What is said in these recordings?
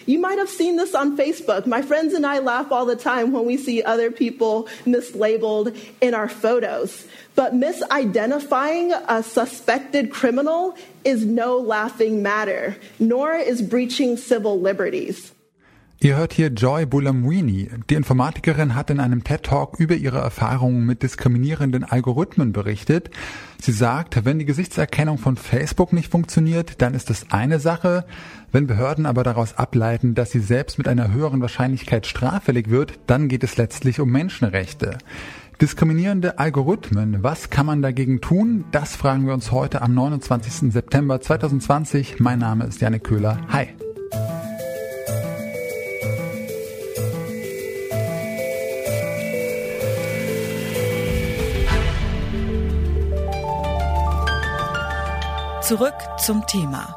You might have seen this on Facebook. My friends and I laugh all the time when we see other people mislabeled in our photos. But misidentifying a suspected criminal is no laughing matter, nor is breaching civil liberties. Ihr hört hier Joy Buolamwini. Die Informatikerin hat in einem TED-Talk über ihre Erfahrungen mit diskriminierenden Algorithmen berichtet. Sie sagt, wenn die Gesichtserkennung von Facebook nicht funktioniert, dann ist das eine Sache. Wenn Behörden aber daraus ableiten, dass sie selbst mit einer höheren Wahrscheinlichkeit straffällig wird, dann geht es letztlich um Menschenrechte. Diskriminierende Algorithmen, was kann man dagegen tun? Das fragen wir uns heute am 29. September 2020. Mein Name ist Jannik Köhler. Hi. Zurück zum Thema.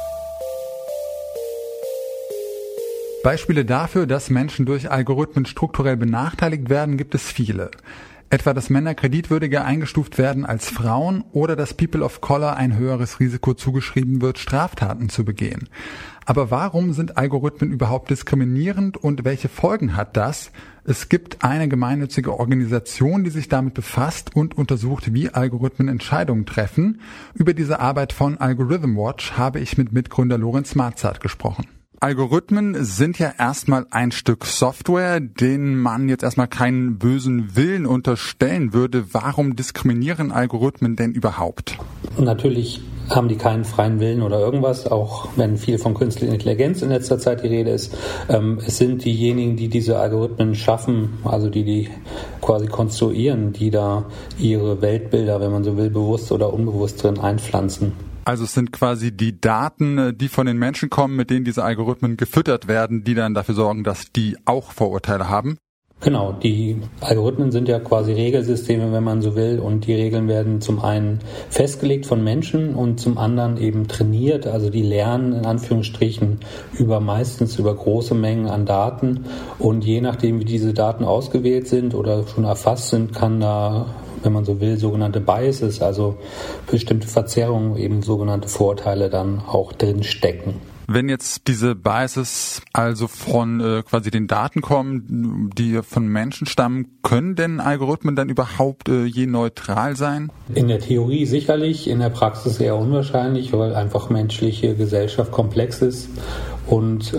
Beispiele dafür, dass Menschen durch Algorithmen strukturell benachteiligt werden, gibt es viele. Etwa, dass Männer kreditwürdiger eingestuft werden als Frauen oder dass People of Color ein höheres Risiko zugeschrieben wird, Straftaten zu begehen. Aber warum sind Algorithmen überhaupt diskriminierend und welche Folgen hat das? Es gibt eine gemeinnützige Organisation, die sich damit befasst und untersucht, wie Algorithmen Entscheidungen treffen. Über diese Arbeit von Algorithm Watch habe ich mit Mitgründer Lorenz Marzahn gesprochen. Algorithmen sind ja erstmal ein Stück Software, denen man jetzt erstmal keinen bösen Willen unterstellen würde. Warum diskriminieren Algorithmen denn überhaupt? Natürlich haben die keinen freien Willen oder irgendwas, auch wenn viel von künstlicher Intelligenz in letzter Zeit die Rede ist. Es sind diejenigen, die diese Algorithmen schaffen, also die quasi konstruieren, die da ihre Weltbilder, wenn man so will, bewusst oder unbewusst drin einpflanzen. Also es sind quasi die Daten, die von den Menschen kommen, mit denen diese Algorithmen gefüttert werden, die dann dafür sorgen, dass die auch Vorurteile haben? Genau, die Algorithmen sind ja quasi Regelsysteme, wenn man so will, und die Regeln werden zum einen festgelegt von Menschen und zum anderen eben trainiert, also die lernen in Anführungsstrichen meistens über große Mengen an Daten, und je nachdem, wie diese Daten ausgewählt sind oder schon erfasst sind, kann da, wenn man so will, sogenannte Biases, also bestimmte Verzerrungen, eben sogenannte Vorurteile dann auch drin stecken. Wenn jetzt diese Biases also von quasi den Daten kommen, die von Menschen stammen, können denn Algorithmen dann überhaupt je neutral sein? In der Theorie sicherlich, in der Praxis eher unwahrscheinlich, weil einfach menschliche Gesellschaft komplex ist. Und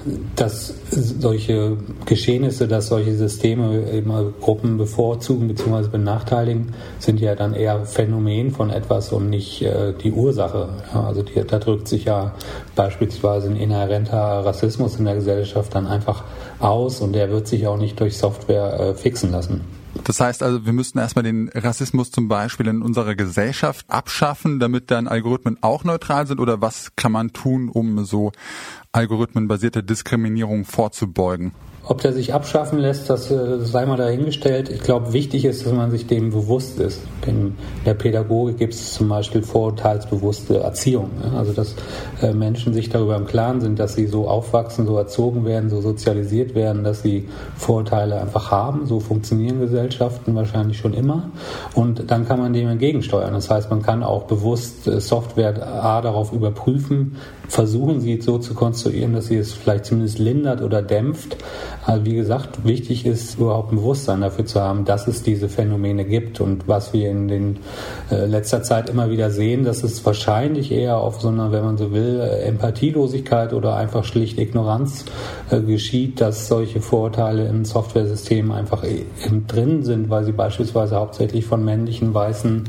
dass solche Geschehnisse, dass solche Systeme eben Gruppen bevorzugen bzw. benachteiligen, sind ja dann eher Phänomen von etwas und nicht die Ursache. Ja, also da drückt sich ja beispielsweise ein inhärenter Rassismus in der Gesellschaft dann einfach aus, und der wird sich auch nicht durch Software fixen lassen. Das heißt also, wir müssten erstmal den Rassismus zum Beispiel in unserer Gesellschaft abschaffen, damit dann Algorithmen auch neutral sind, oder was kann man tun, um so algorithmenbasierte Diskriminierung vorzubeugen? Ob der sich abschaffen lässt, das sei mal dahingestellt. Ich glaube, wichtig ist, dass man sich dem bewusst ist. In der Pädagogik gibt es zum Beispiel vorurteilsbewusste Erziehung. Also dass Menschen sich darüber im Klaren sind, dass sie so aufwachsen, so erzogen werden, so sozialisiert werden, dass sie Vorurteile einfach haben. So funktionieren Gesellschaften wahrscheinlich schon immer. Und dann kann man dem entgegensteuern. Das heißt, man kann auch bewusst Software darauf überprüfen, versuchen sie so zu konstruieren, dass sie es vielleicht zumindest lindert oder dämpft. Also wie gesagt, wichtig ist überhaupt ein Bewusstsein dafür zu haben, dass es diese Phänomene gibt, und was wir in den letzter Zeit immer wieder sehen, dass es wahrscheinlich eher auf so einer, wenn man so will, Empathielosigkeit oder einfach schlicht Ignoranz geschieht, dass solche Vorurteile in Softwaresystemen einfach drin sind, weil sie beispielsweise hauptsächlich von männlichen, weißen,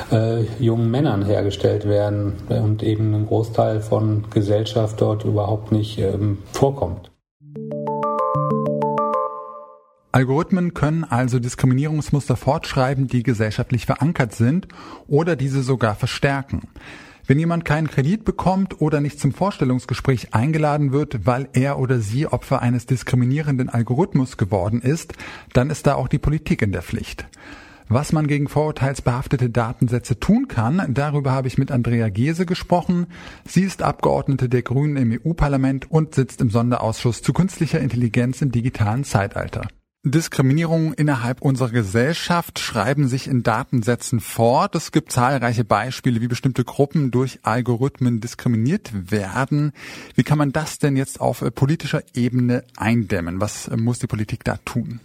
jungen Männern hergestellt werden und eben ein Großteil von Gesellschaft dort überhaupt nicht vorkommt. Algorithmen können also Diskriminierungsmuster fortschreiben, die gesellschaftlich verankert sind, oder diese sogar verstärken. Wenn jemand keinen Kredit bekommt oder nicht zum Vorstellungsgespräch eingeladen wird, weil er oder sie Opfer eines diskriminierenden Algorithmus geworden ist, dann ist da auch die Politik in der Pflicht. Was man gegen vorurteilsbehaftete Datensätze tun kann, darüber habe ich mit Andrea Gehse gesprochen. Sie ist Abgeordnete der Grünen im EU-Parlament und sitzt im Sonderausschuss zu künstlicher Intelligenz im digitalen Zeitalter. Diskriminierungen innerhalb unserer Gesellschaft schreiben sich in Datensätzen fort. Es gibt zahlreiche Beispiele, wie bestimmte Gruppen durch Algorithmen diskriminiert werden. Wie kann man das denn jetzt auf politischer Ebene eindämmen? Was muss die Politik da tun?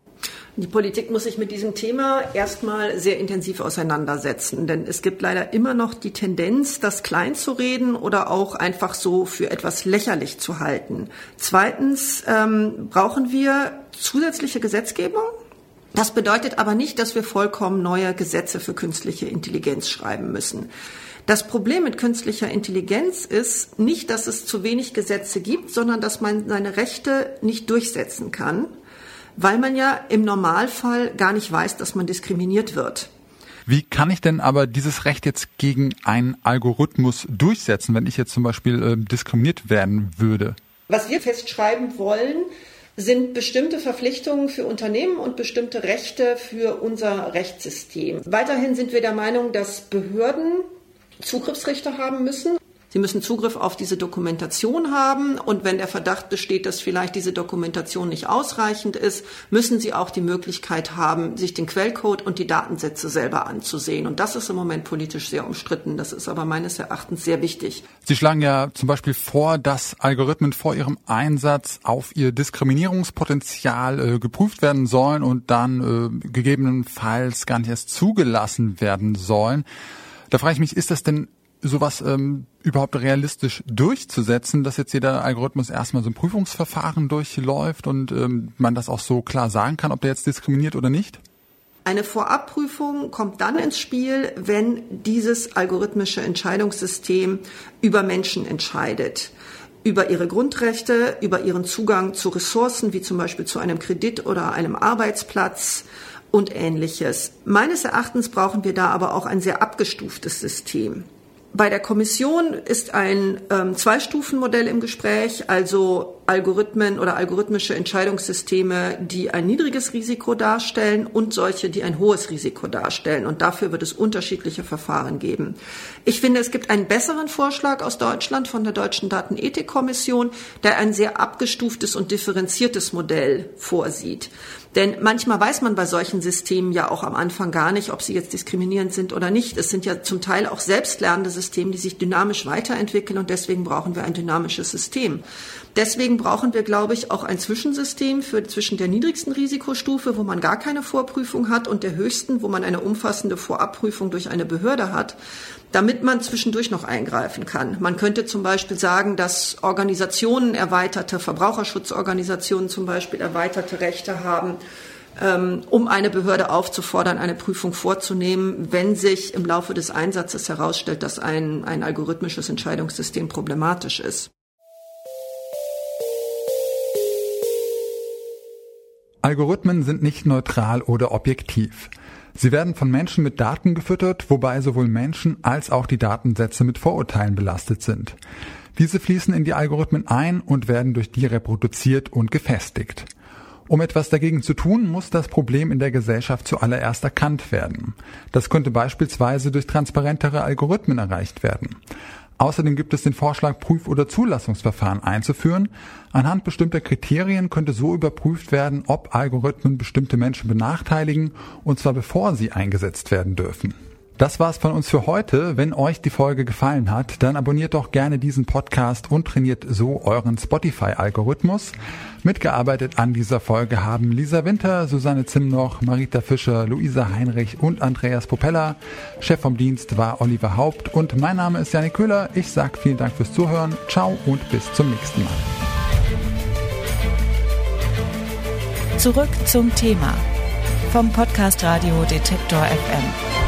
Die Politik muss sich mit diesem Thema erstmal sehr intensiv auseinandersetzen, denn es gibt leider immer noch die Tendenz, das klein zu reden oder auch einfach so für etwas lächerlich zu halten. Zweitens brauchen wir zusätzliche Gesetzgebung. Das bedeutet aber nicht, dass wir vollkommen neue Gesetze für künstliche Intelligenz schreiben müssen. Das Problem mit künstlicher Intelligenz ist nicht, dass es zu wenig Gesetze gibt, sondern dass man seine Rechte nicht durchsetzen kann, weil man ja im Normalfall gar nicht weiß, dass man diskriminiert wird. Wie kann ich denn aber dieses Recht jetzt gegen einen Algorithmus durchsetzen, wenn ich jetzt zum Beispiel diskriminiert werden würde? Was wir festschreiben wollen, sind bestimmte Verpflichtungen für Unternehmen und bestimmte Rechte für unser Rechtssystem. Weiterhin sind wir der Meinung, dass Behörden Zugriffsrechte haben müssen. Sie müssen Zugriff auf diese Dokumentation haben und wenn der Verdacht besteht, dass vielleicht diese Dokumentation nicht ausreichend ist, müssen Sie auch die Möglichkeit haben, sich den Quellcode und die Datensätze selber anzusehen. Und das ist im Moment politisch sehr umstritten. Das ist aber meines Erachtens sehr wichtig. Sie schlagen ja zum Beispiel vor, dass Algorithmen vor ihrem Einsatz auf ihr Diskriminierungspotenzial geprüft werden sollen und dann gegebenenfalls gar nicht erst zugelassen werden sollen. Da frage ich mich, ist das denn sowas überhaupt realistisch durchzusetzen, dass jetzt jeder Algorithmus erstmal so ein Prüfungsverfahren durchläuft und man das auch so klar sagen kann, ob der jetzt diskriminiert oder nicht? Eine Vorabprüfung kommt dann ins Spiel, wenn dieses algorithmische Entscheidungssystem über Menschen entscheidet. Über ihre Grundrechte, über ihren Zugang zu Ressourcen, wie zum Beispiel zu einem Kredit oder einem Arbeitsplatz und Ähnliches. Meines Erachtens brauchen wir da aber auch ein sehr abgestuftes System. Bei der Kommission ist ein Zwei-Stufen-Modell im Gespräch, also Algorithmen oder algorithmische Entscheidungssysteme, die ein niedriges Risiko darstellen und solche, die ein hohes Risiko darstellen. Und dafür wird es unterschiedliche Verfahren geben. Ich finde, es gibt einen besseren Vorschlag aus Deutschland von der Deutschen Datenethikkommission, der ein sehr abgestuftes und differenziertes Modell vorsieht. Denn manchmal weiß man bei solchen Systemen ja auch am Anfang gar nicht, ob sie jetzt diskriminierend sind oder nicht. Es sind ja zum Teil auch selbstlernende Systeme, die sich dynamisch weiterentwickeln und deswegen brauchen wir ein dynamisches System. Deswegen brauchen wir, glaube ich, auch ein Zwischensystem zwischen der niedrigsten Risikostufe, wo man gar keine Vorprüfung hat, und der höchsten, wo man eine umfassende Vorabprüfung durch eine Behörde hat, damit man zwischendurch noch eingreifen kann. Man könnte zum Beispiel sagen, dass Organisationen Verbraucherschutzorganisationen zum Beispiel erweiterte Rechte haben, um eine Behörde aufzufordern, eine Prüfung vorzunehmen, wenn sich im Laufe des Einsatzes herausstellt, dass ein algorithmisches Entscheidungssystem problematisch ist. Algorithmen sind nicht neutral oder objektiv. Sie werden von Menschen mit Daten gefüttert, wobei sowohl Menschen als auch die Datensätze mit Vorurteilen belastet sind. Diese fließen in die Algorithmen ein und werden durch die reproduziert und gefestigt. Um etwas dagegen zu tun, muss das Problem in der Gesellschaft zuallererst erkannt werden. Das könnte beispielsweise durch transparentere Algorithmen erreicht werden. Außerdem gibt es den Vorschlag, Prüf- oder Zulassungsverfahren einzuführen. Anhand bestimmter Kriterien könnte so überprüft werden, ob Algorithmen bestimmte Menschen benachteiligen, und zwar bevor sie eingesetzt werden dürfen. Das war's von uns für heute. Wenn euch die Folge gefallen hat, dann abonniert doch gerne diesen Podcast und trainiert so euren Spotify-Algorithmus. Mitgearbeitet an dieser Folge haben Lisa Winter, Susanne Zimnoch, Marita Fischer, Luisa Heinrich und Andreas Popella. Chef vom Dienst war Oliver Haupt und mein Name ist Janik Köhler. Ich sage vielen Dank fürs Zuhören. Ciao und bis zum nächsten Mal. Zurück zum Thema vom Podcast Radio Detektor FM.